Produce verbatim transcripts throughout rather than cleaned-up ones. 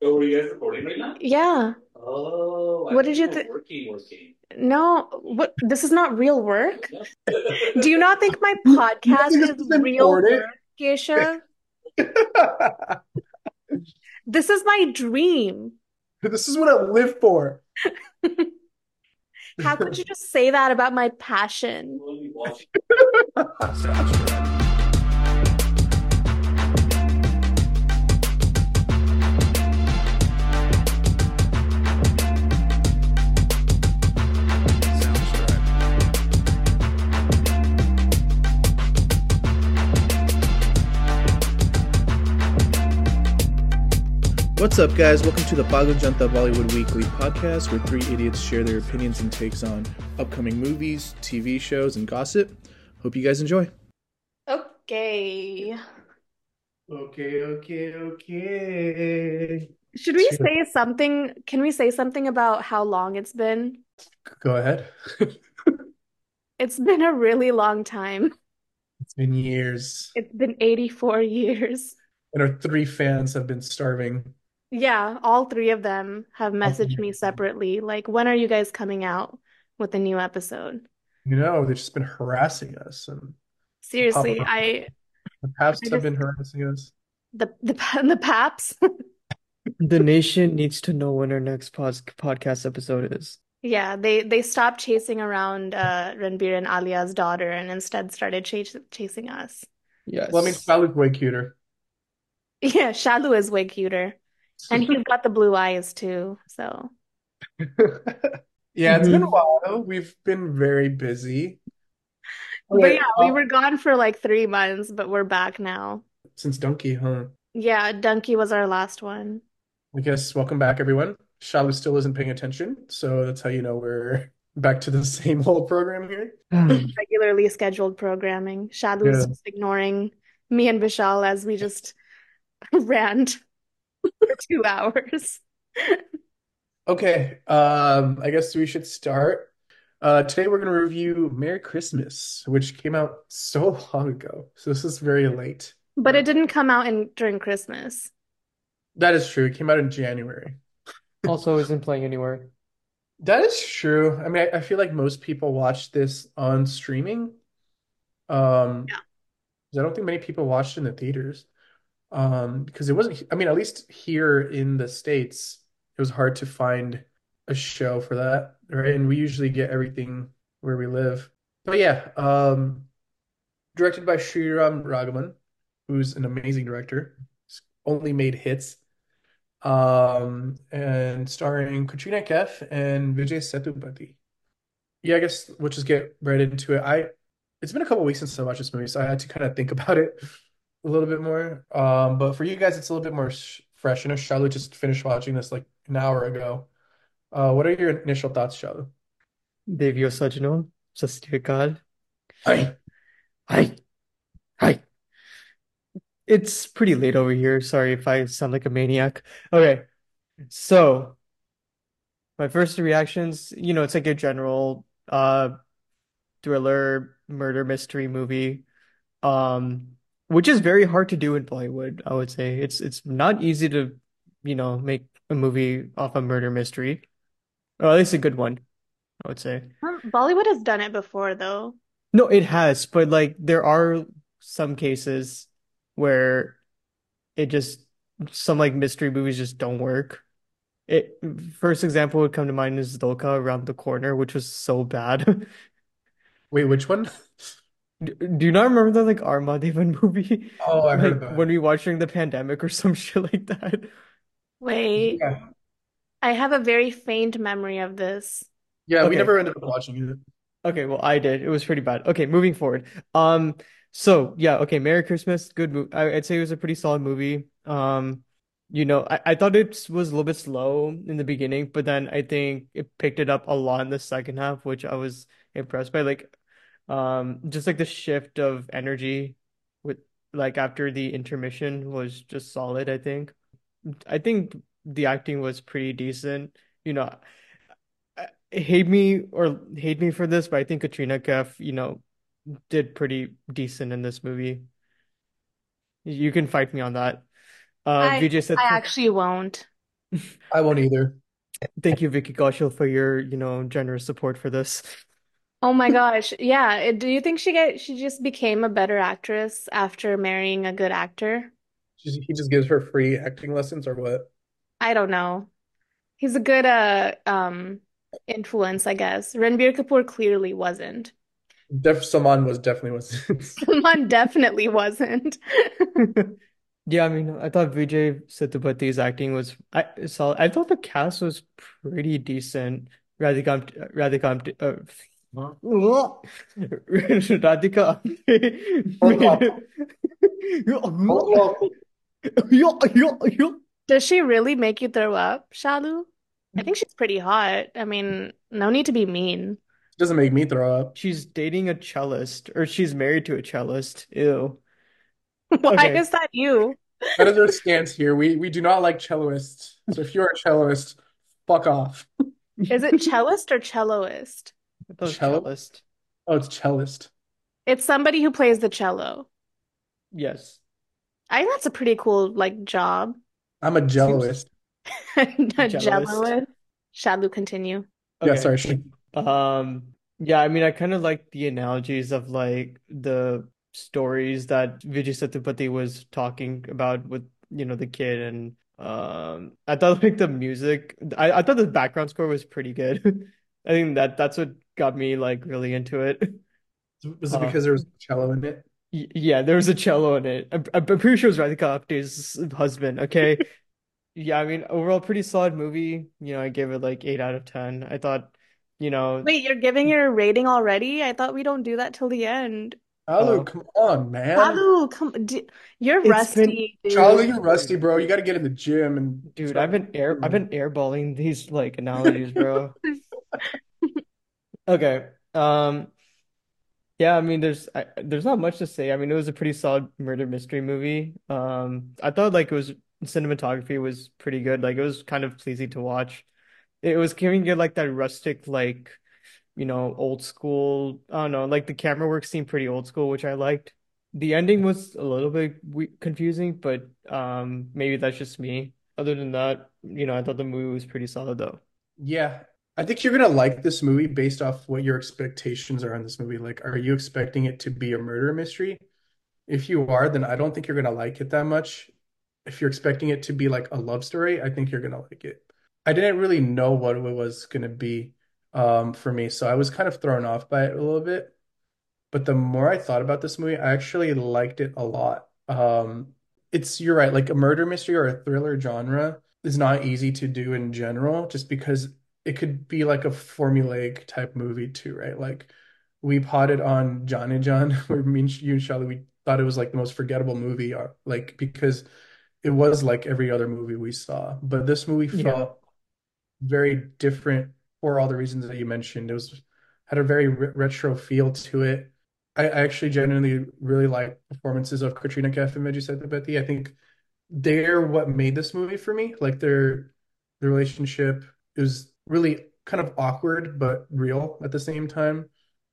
So, were you guys recording right now? Yeah. Oh, I What thought did you you were think? working, working. No, what this is not real work. Do you not think my You, you don't podcast think is this is real important? work, Geisha? This is my dream. This is what I live for. How could you just say that about my passion? What's up, guys? Welcome to the Bago Janta Bollywood Weekly podcast, where three idiots share their opinions and takes on upcoming movies, T V shows, and gossip. Hope you guys enjoy. Okay. Okay, okay, okay. Should we say something? Can we say something about how long it's been? Go ahead. It's been a really long time. It's been years, It's been eighty-four years. and our three fans have been starving. Yeah, all three of them have messaged me separately. Like, when are you guys coming out with a new episode? You know, they've just been harassing us, and Papa Seriously, I the I Paps have just been harassing us. the the the Paps. The nation needs to know when our next pos podcast episode is. Yeah, they they stopped chasing around uh Ranbir and Alia's daughter and instead started chas chasing us. Well, I mean, Yes. Sally's way cuter. Yeah, Shalu is way cuter. And he's got the blue eyes too, so. Yeah, it's been a hmm while. We've been very busy. But Okay, yeah, we uh, were gone for like three months, but we're back now. since Donkey, huh? Yeah, Donkey was our last one. I guess welcome back, everyone. Shalu still isn't paying attention, so that's how you know we're back to the same old program here. Regularly scheduled programming. Shalu is Yeah. just ignoring me and Vishal as we just rant for two hours. Okay, um, I guess we should start. Uh, today we're going to review Merry Christmas, which came out so long ago. So this is very late. But it didn't come out in during Christmas. That is true. It came out in January. Also isn't playing anywhere. That is true. I mean, I, I feel like most people watch this on streaming. Um, Yeah. 'cause I don't think many people watched it in the theaters. Um, because it wasn't, I mean, at least here in the States, it was hard to find a show for that, right? And we usually get everything where we live. But yeah, um, directed by Sriram Raghavan, who's an amazing director. He's only made hits. Um, and starring Katrina Kaif and Vijay Sethupathi. Yeah, I guess we'll just get right into it. I It's been a couple weeks since I watched this movie, so I had to kind of think about it a little bit more. Um, but for you guys, it's a little bit more sh fresh. I know Charlotte just finished watching this like an hour ago. Uh, what are your initial thoughts, Charlotte? Devyo Sajno, Sat Sri Akal. Hi. Hi. Hi. It's pretty late over here. Sorry if I sound like a maniac. Okay. So, my first reactions, you know, it's like a general uh thriller murder mystery movie. Um, which is very hard to do in Bollywood, I would say. It's it's not easy to, you know, make a movie off a murder mystery. Or at least a good one, I would say. Um, Bollywood has done it before, though. No, it has, but like there are some cases where it just some like mystery movies just don't work. It first example would come to mind is Dolka Around the Corner, which was so bad. Wait, which one? Do, do you not remember that like Armadevan movie? Oh, I heard Like about when it. we watched during the pandemic or some shit like that. Wait, Yeah. I have a very faint memory of this. Yeah, we Okay. never ended up watching it. Okay, well I did. It was pretty bad. Okay, moving forward. Um, so yeah, okay, Merry Christmas, good movie. I'd say it was a pretty solid movie. Um, you know, I, I thought it was a little bit slow in the beginning, but then I think it picked it up a lot in the second half, which I was impressed by. Like, um, just like the shift of energy with like after the intermission was just solid, I think. I think the acting was pretty decent. You know, I- hate me or hate me for this, but I think Katrina Kaif, you know, did pretty decent in this movie. You can fight me on that. Uh, I Vijay I Sethup actually won't. I won't either. Thank you, Vicky Kaushal, for your, you know, generous support for this. Oh my gosh. Yeah. it- Do you think she get she just became a better actress after marrying a good actor? She's, he just gives her free acting lessons or what? I don't know. He's a good uh um influence, I guess. Ranbir Kapoor clearly wasn't. Def Saman was definitely was. Someone definitely wasn't. Yeah, I mean, I thought Vijay Sethupathiy's acting was I saw I thought the cast was pretty decent. Radhika Radhika uh, Radhika Hold on, hold on. Does she really make you throw up, Shalu? I think she's pretty hot. I mean, no need to be mean. Doesn't make me throw up. She's dating a cellist, or she's married to a cellist. Ew. Why Okay. is that you? That is our stance here. We we do not like celloists. So if you're a celloist, fuck off. Is it cellist or celloist? I thought it was Cello? cellist. Oh, it's cellist. It's somebody who plays the cello. Yes. I think that's a pretty cool like job. I'm a Seems jelloist. A jealous. Jelloist. Shalu, continue. Yeah, Okay. sorry. Sh- Um, yeah, I mean, I kind of like the analogies of like the stories that Vijay Sethupathi was talking about with, you know, the kid and um I thought like the music I, I thought the background score was pretty good. I think that that's what got me like really into it. Was it Uh because there was cello in it? y yeah, there was a cello in it. I'm, I'm pretty sure it was Radhika Apte's husband. Okay. Yeah, I mean, overall pretty solid movie. You know, I gave it like eight out of ten. I thought, you know, Wait, you're giving your rating already? I thought we don't do that till the end. Charlie, uh come on, man. Shalu, come, d you're it's been rusty, dude. Charlie, you're rusty, bro. You got to get in the gym and dude, I've start. been air I've been airballing these like analogies, bro. Okay. Um yeah, I mean there's I, there's not much to say. I mean it was a pretty solid murder mystery movie. Um I thought like it was cinematography was pretty good. Like it was kind of pleasing to watch. It was giving it like that rustic like, you know, old school. I don't know, like the camera work seemed pretty old school, which I liked. The ending was a little bit we confusing, but um maybe that's just me. Other than that, you know, I thought the movie was pretty solid though. Yeah, I think you're gonna like this movie based off what your expectations are on this movie. Like, are you expecting it to be a murder mystery? If you are, then I don't think you're gonna like it that much. If you're expecting it to be like a love story, I think you're gonna like it. I didn't really know what it was gonna be um, for me, so I was kind of thrown off by it a little bit. But the more I thought about this movie, I actually liked it a lot. Um, it's you're right, like a murder mystery or a thriller genre is not easy to do in general, just because it could be like a formulaic type movie too, right? Like we potted on John and John, where me and you and Charlie, we thought it was like the most forgettable movie, uh, like because it was like every other movie we saw. But this movie Yeah. felt very different for all the reasons that you mentioned. It was had a very re retro feel to it. I, I actually genuinely really like performances of Katrina Kaif and Vijay Sethupathi. I think they're what made this movie for me. Like their the relationship is really kind of awkward but real at the same time.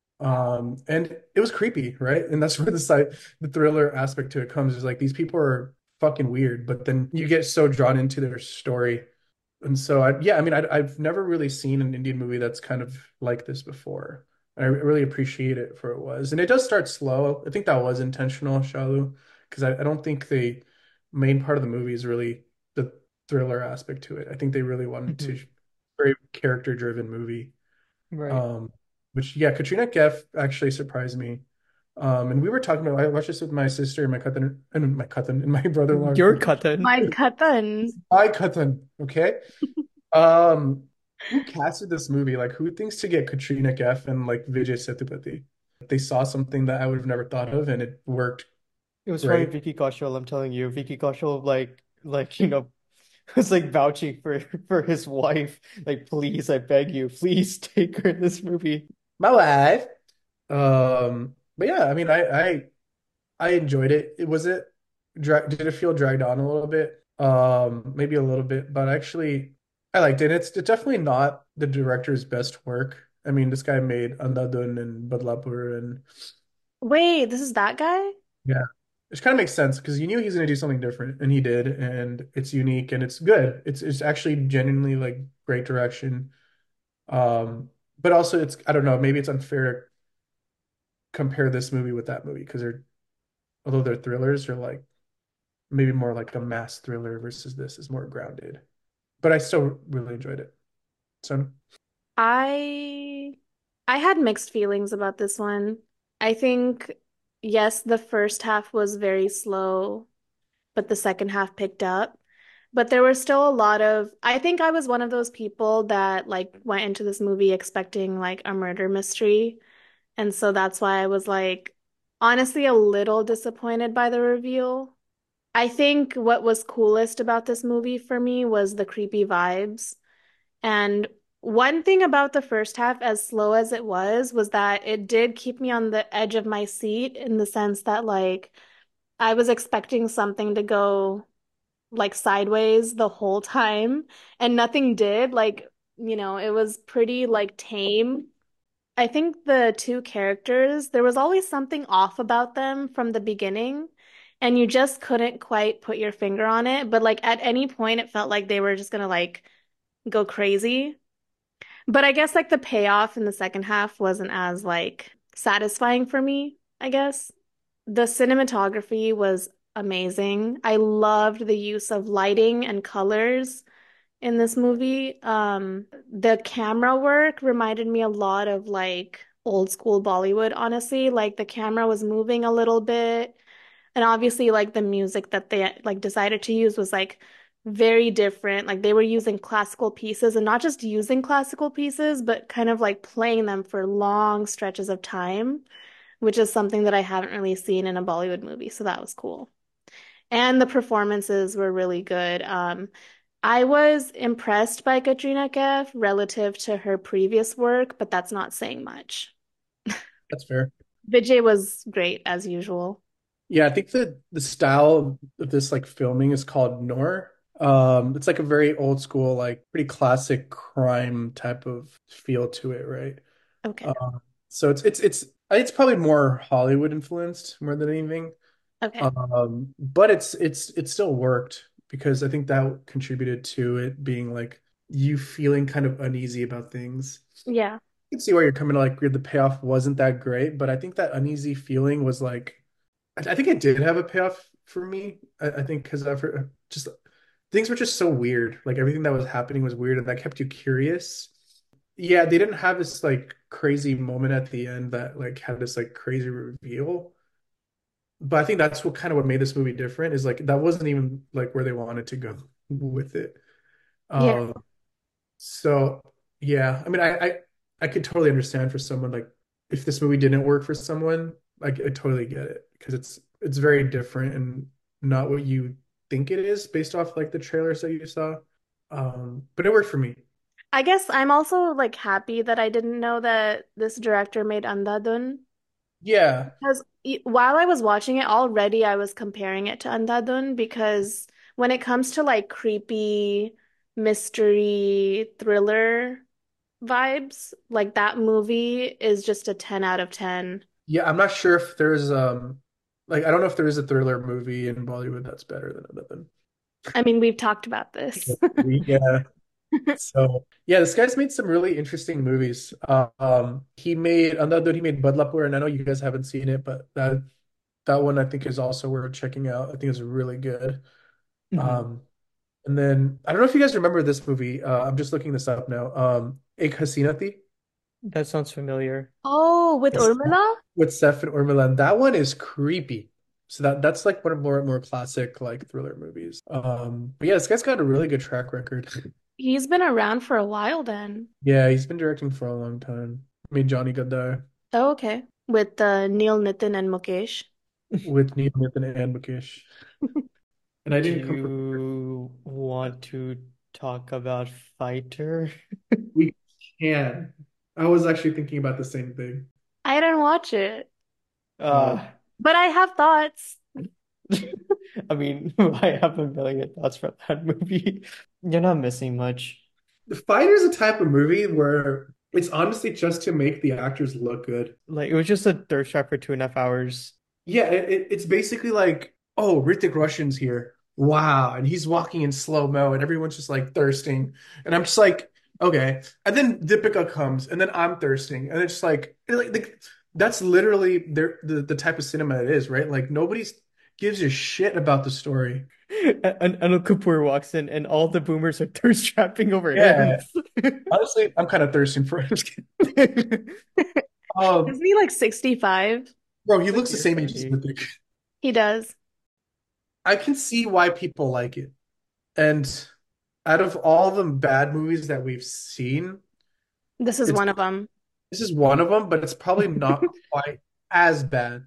Um, and it was creepy, right? And that's where the side the thriller aspect to it comes is like these people are fucking weird, but then you get so drawn into their story and so I, yeah, I mean, I, I've never really seen an Indian movie that's kind of like this before. And I really appreciate it for what it was. And it does start slow. I think that was intentional, Shalu, because I, I don't think the main part of the movie is really the thriller aspect to it. I think they really wanted Hmm. to very character-driven movie. Right. Um, which yeah, Katrina Kaif actually surprised me. Um, and we were talking about I watched this with my sister and my cousin and my cousin and my brother-in-law. Your cousin. My cousin. My cousin, okay? Um, who casted this movie? Like, who thinks to get Katrina Kaif and like Vijay Sethupathi? They saw something that I would have never thought of, and it worked It was probably great. Vicky Kaushal, I'm telling you. Vicky Kaushal like like you know was like vouching for for his wife. Like, please, I beg you, please take her in this movie. My wife. Um, but yeah, I mean, I I I enjoyed it. It was it dra did it feel dragged on a little bit? Um, maybe a little bit, but actually, I liked it. It's, it's definitely not the director's best work. I mean, this guy made Andhadhun and Badlapur and Wait, this is that guy? yeah. Which kind of makes sense because you knew he was going to do something different, and he did, and it's unique and it's good. It's it's actually genuinely like great direction. Um, but also it's I don't know, maybe it's unfair to compare this movie with that movie because they're although they're thrillers, they're like maybe more like a mass thriller versus this is more grounded. But I still really enjoyed it. So I I had mixed feelings about this one. I think yes, the first half was very slow, but the second half picked up. But there were still a lot of, I think I was one of those people that like went into this movie expecting like a murder mystery. And so that's why I was like honestly a little disappointed by the reveal. I think what was coolest about this movie for me was the creepy vibes. And one thing about the first half, as slow as it was, was that it did keep me on the edge of my seat in the sense that like I was expecting something to go like sideways the whole time and nothing did. Like, you know, it was pretty like tame. I think the two characters, there was always something off about them from the beginning, and you just couldn't quite put your finger on it. But like at any point, it felt like they were just gonna like go crazy. But I guess like the payoff in the second half wasn't as like satisfying for me, I guess. The cinematography was amazing. I loved the use of lighting and colors in this movie. Um, the camera work reminded me a lot of like old school Bollywood, honestly. Like the camera was moving a little bit. And obviously like the music that they like decided to use was like very different. Like they were using classical pieces and not just using classical pieces, but kind of like playing them for long stretches of time, which is something that I haven't really seen in a Bollywood movie. So that was cool. And the performances were really good. Um, I was impressed by Katrina Kaif relative to her previous work, but that's not saying much. that's fair. Vijay was great as usual. Yeah, I think that the style of this like filming is called noir. Um, it's like a very old school, like pretty classic crime type of feel to it, right? Okay. Um, so it's it's it's it's probably more Hollywood influenced more than anything. Okay. Um, but it's it's it still worked because I think that contributed to it being like you feeling kind of uneasy about things. Yeah. I can see where you're coming to like the payoff wasn't that great, but I think that uneasy feeling was like I, I think it did have a payoff for me. I, I think because I've heard, just things were just so weird. Like everything that was happening was weird, and that kept you curious. Yeah, they didn't have this like crazy moment at the end that like had this like crazy reveal. But I think that's what kind of what made this movie different is like that wasn't even like where they wanted to go with it. Yeah. Um, so yeah, I mean, I, I I could totally understand for someone like if this movie didn't work for someone, like I totally get it because it's it's very different and not what you think it is based off like the trailers that you saw. Um, but it worked for me. I guess I'm also like happy that I didn't know that this director made Andhadhun. Yeah, Because e- while I was watching it already, I was comparing it to Andhadhun because when it comes to like creepy mystery thriller vibes, like that movie is just a ten out of ten. yeah. I'm not sure if there's um like I don't know if there is a thriller movie in Bollywood that's better than than. I mean, we've talked about this. We yeah. So yeah, this guy's made some really interesting movies. Uh, um, he made another. He made Badlapur, and I know you guys haven't seen it, but that that one I think is also worth checking out. I think it's really good. Mhm. Um, and then I don't know if you guys remember this movie. Uh, I'm just looking this up now. Um, Ek Hasina Thi That sounds familiar. Oh, with with Urmila? with Seth and Urmila. That one is creepy. So that that's like one of more more classic like thriller movies. Um, but yeah, this guy's got a really good track record. He's been around for a while then. Yeah, he's been directing for a long time. Made Johnny Gadar Oh, okay. With uh, Neil Nitin and Mukesh. with Neil Nathan and Mukesh. And I Do didn't come for you want to talk about Fighter? we can. I was actually thinking about the same thing. I didn't watch it, Uh, Uh, but I have thoughts. I mean, I have a million thoughts for that movie. You're not missing much. The Fighter is a type of movie where it's honestly just to make the actors look good. Like, it was just a thirst trap for two and a half hours. Yeah, it, it- it's basically like, oh, Hrithik Roshan's here. Wow. And he's walking in slow mo and everyone's just like thirsting. And I'm just like, okay. And then Deepika comes and then I'm thirsting. And it's just like, it like, like that's literally their, the, the type of cinema it is, right? Like nobody gives a shit about the story. And Anil Kapoor walks in, and all the boomers are thirst trapping over him. Yeah. Honestly, I'm kind of thirsting for him. Um, Isn't he like sixty-five? bro, he Like looks the your same age as Sandy. Hrithik. He does. I can see why people like it. And out of all the bad movies that we've seen, This is it's one of them. this is one of them, but it's probably not quite as bad.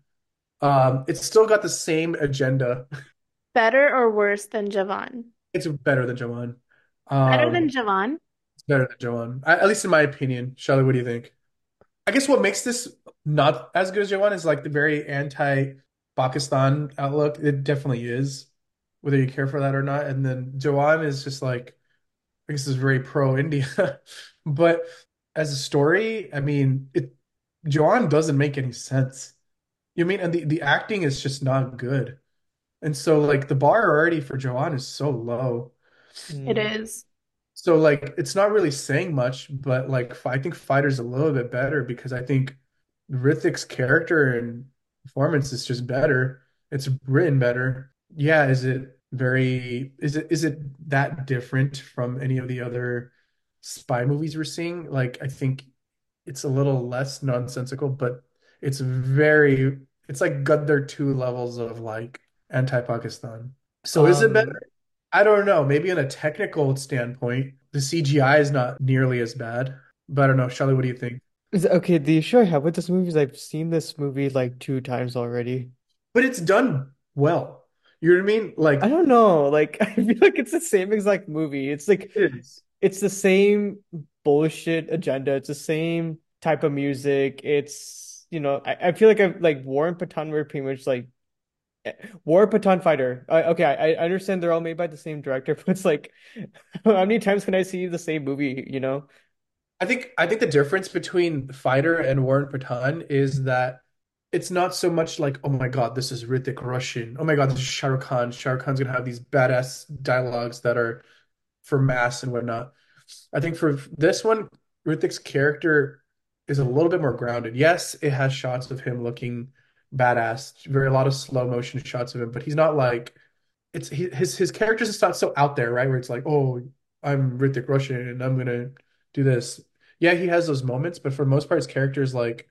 Um, it's still got the same agenda. Better or worse than Javan? It's better than Jawan. Better than Um, Javan? it's better than Jawan, I, at least in my opinion. Charlie, what do you think? I guess what makes this not as good as Jawan is like the very anti-Pakistan outlook. It definitely is, whether you care for that or not. And then Jawan is just like I guess is very pro-India. But as a story, I mean, it Joanne doesn't make any sense. You mean, and the, the acting is just not good. And so like the bar already for Joanne is so low. It Mm. is. So like it's not really saying much, but like I think Fighter's a little bit better because I think Rithik's character and performance is just better. It's written better. Yeah, is it very is it is it that different from any of the other spy movies we're seeing? Like I think it's a little less nonsensical, but it's very it's like got their two levels of like anti-Pakistan. So is it Um, better? I don't know. Maybe on a technical standpoint, the C G I is not nearly as bad. But I don't know. Shelly, what do you think? is- okay, the issue I have with this movie is I've seen this movie like two times already. But it's done well. You know what I mean? I Like don't know, like I feel like it's the same exact movie. It's like it is. it's the same bullshit agenda. It's the same type of music. It's, you know, I, I feel like I've like War and Pathan were pretty much like eh, War Pathan Fighter. I, okay, I, I understand they're all made by the same director, but it's like how many times can I see the same movie, you know? I think I think the difference between Fighter and Warren Patan is that it's not so much like, oh my God, this is Hrithik Roshan. Oh my God, this is Shah Rukh Khan. Shah Rukh Khan's gonna have these badass dialogues that are for mass and whatnot. I think for this one, Hrithik's character is a little bit more grounded. Yes, it has shots of him looking badass, very a lot of slow motion shots of him, but he's not like it's he, his his character's just not so out there, right? Where it's like, oh, I'm Hrithik Roshan and I'm gonna do this. Yeah, he has those moments, but for the most part, his character is like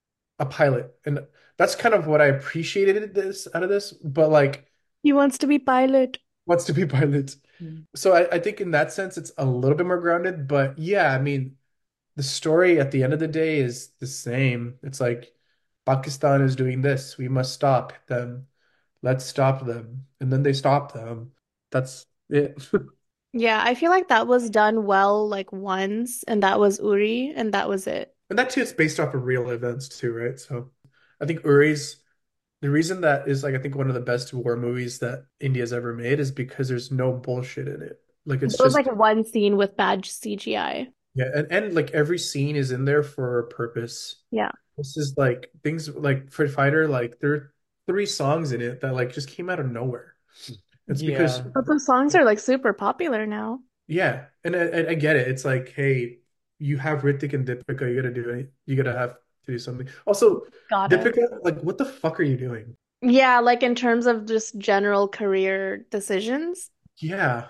a pilot, and that's kind of what I appreciated this out of this. But like, He wants to be pilot. wants to be pilot. Mm. So I, I think in that sense, it's a little bit more grounded. But yeah, I mean, the story at the end of the day is the same. It's like Pakistan is doing this. We must stop them. Let's stop them. And then they stop them. That's it. Yeah, I feel like that was done well like once, and that was Uri, and that was it. And that too is based off of real events too, right? So I think Uri's the reason that is like I think one of the best war movies that India's ever made is because there's no bullshit in it. Like it's There was like just one scene with bad C G I. yeah, and, and like every scene is in there for a purpose. Yeah. This is like things like for Fighter, like there are three songs in it that like just came out of nowhere. It's because Yeah. But those songs are like super popular now. yeah, and I, I get it. It's like, hey, you have Ritik and Deepika, you gotta do it. You gotta have to do something. Also, Gotta. Deepika, like, what the fuck are you doing? Yeah, like in terms of just general career decisions. Yeah,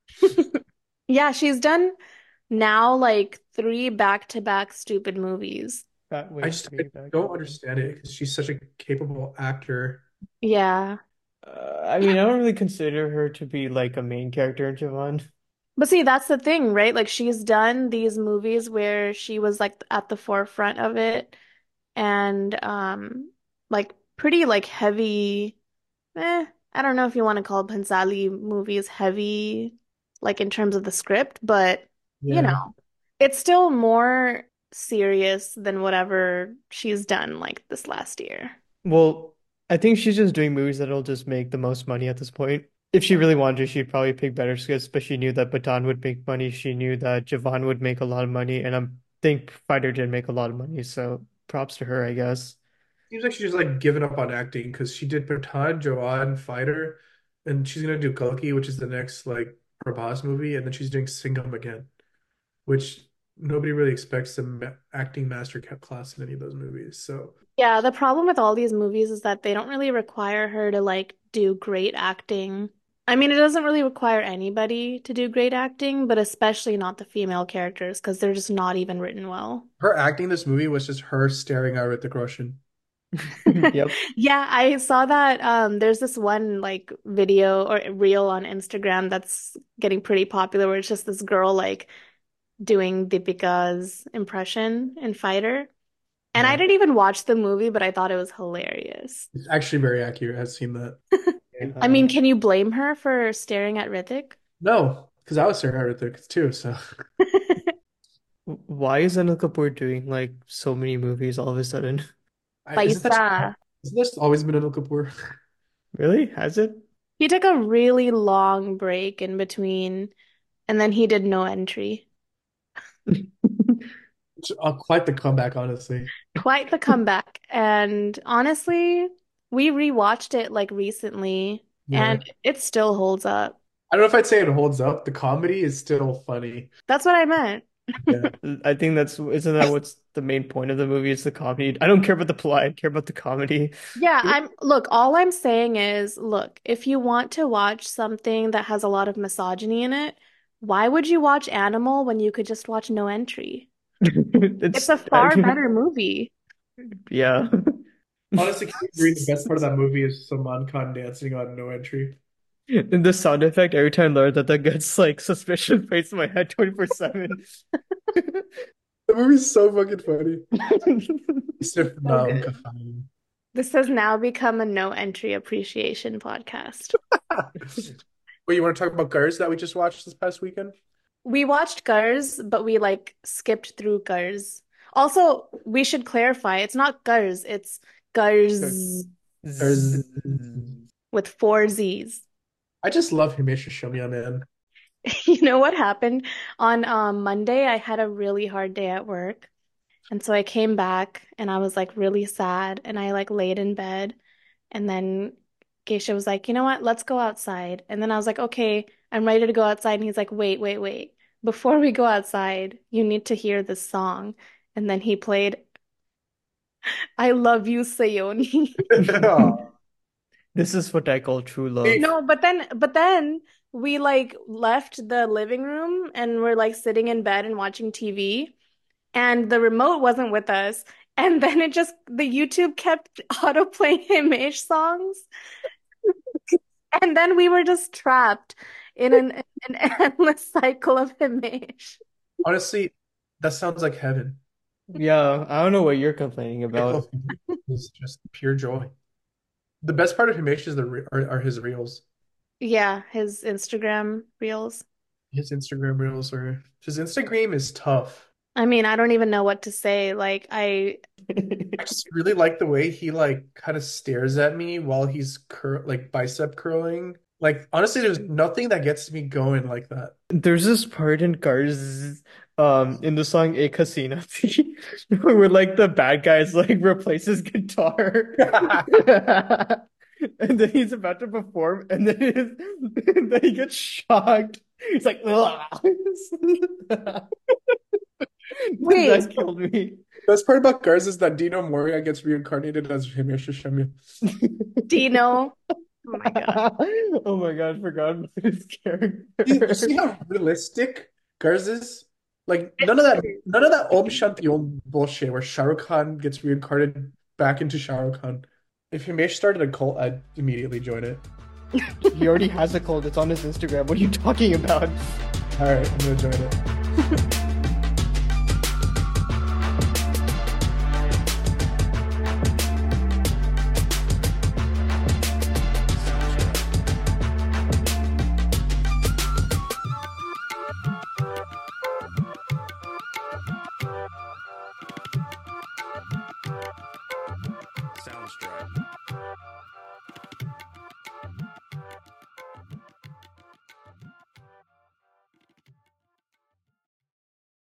Yeah, she's done now like three back-to-back stupid movies. That I wait just I three back to don't back. understand it because she's such a capable actor. Yeah. Uh, I mean, I don't really consider her to be like a main character in Javan. But see, that's the thing, right? Like she's done these movies where she was like at the forefront of it and um like pretty like heavy eh, I don't know if you want to call Pansali movies heavy like in terms of the script, but you Yeah, know, it's still more serious than whatever she's done like this last year. Well, I think she's just doing movies that'll just make the most money at this point. If she really wanted to, she'd probably pick better scripts, but she knew that Baton would make money. She knew that Javan would make a lot of money, and I think Fighter did make a lot of money, so props to her, I guess. Seems like she's just like given up on acting because she did Pathaan, Jawan, Fighter, and she's gonna do Kalki, which is the next like Prabhas movie, and then she's doing Singham again, which nobody really expects a ma acting master ca- class in any of those movies. So Yeah, the problem with all these movies is that they don't really require her to like do great acting. I mean, it doesn't really require anybody to do great acting, but especially not the female characters because they're just not even written well. her acting in this movie was just her staring at Hrithik Roshan. Yep. Yeah, I saw that um there's this one like video or reel on Instagram that's getting pretty popular where it's just this girl like doing Deepika's impression in Fighter. And I Yeah, didn't even watch the movie, but I thought it was hilarious. it's actually very accurate. I've seen that. I mean, Yeah. can you blame her for staring at Hrithik? No, because I was staring at Hrithik too. So Why is Anil Kapoor doing like so many movies all of a sudden? I, isn't that Paisa. isn't this always been Anil Kapoor? Really? Has it? He took a really long break in between, and then he did no entry. It's, uh, quite the comeback, honestly. Quite the comeback. And honestly, we rewatched it like recently, Yeah. and it still holds up. I don't know if I'd say it holds up. The comedy is still funny. That's what I meant. Yeah. I think that's isn't that what's the main point of the movie? It's the comedy. I don't care about the plot. I care about the comedy. Yeah, I'm look, all I'm saying is, look, if you want to watch something that has a lot of misogyny in it, why would you watch Animal when you could just watch No Entry? It's It's a I far mean, better movie. yeah. Honestly, can you agree the best part of that movie is Salman Khan dancing on No Entry? And the sound effect every time Laura Dutta gets like suspicious face in my head twenty-four seven. The movie's so fucking funny. Sif So na unka good. khain. This has now become a No Entry appreciation podcast. Wait, you want to talk about Gurs that we just watched this past weekend? We watched Gurs, but we like skipped through Gurs. Also, we should clarify, it's not Gurs, it's Gurs Gurs. with four Z's. I just love Himesh Reshammiya, man. You know what happened? On um, Monday, I had a really hard day at work. And so I came back and I was like really sad and I like laid in bed. And then Geisha was like, you know what? Let's go outside. And then I was like, okay, I'm ready to go outside. And he's like, wait, wait, wait. Before we go outside, you need to hear this song. And then he played I Love You, Sayoni. Aw. This is what I call true love. No, but then but then we like left the living room and we're like sitting in bed and watching T V and the remote wasn't with us. And then it just the YouTube kept auto playing Himesh songs. And then we were just trapped in an an endless cycle of Himesh. Honestly, that sounds like heaven. Yeah, I don't know what you're complaining about. It's just pure joy. The best part of Himesh is the re are, are his reels. Yeah, his Instagram reels. His Instagram reels are his Instagram is tough. I mean, I don't even know what to say. Like I I just really like the way he like kind of stares at me while he's cur like bicep curling. Like honestly, there's nothing that gets me going like that. There's this part in Cars, um, in the song Ek Hasina Thi, where like the bad guy's like replace his guitar, and then he's about to perform, and then, his, and then he gets shocked. He's like, "Ugh." wait, That killed me. Best part about Garz is that Dino Moria gets reincarnated as Himesh Reshammiya. Dino. Oh my God. Oh my God, I forgot about his You, you see character. how realistic Garz is? Like none of that, none of that Om Shanti Om bullshit where Shah Rukh Khan gets reincarnated back into Shah Rukh Khan. If Himesh started a cult, I'd immediately join it. He already has a cult. It's on his Instagram. What are you talking about? All right, I'm gonna join it.